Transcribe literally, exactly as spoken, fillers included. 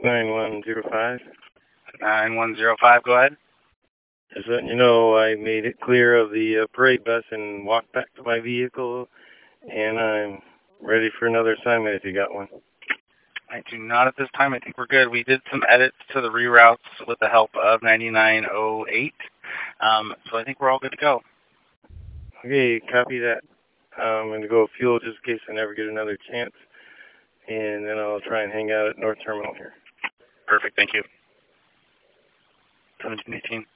nine one zero five. nine one zero five, go ahead. Just letting you know I made it clear of the uh, parade bus and walked back to my vehicle, and I'm ready for another assignment if you got one. I do not at this time. I think we're good. We did some edits to the reroutes with the help of ninety-nine oh eight, um, so I think we're all good to go. Okay, copy that. I'm going to go fuel just in case I never get another chance, and then I'll try and hang out at North Terminal here. Perfect, thank you. seventeen eighteen.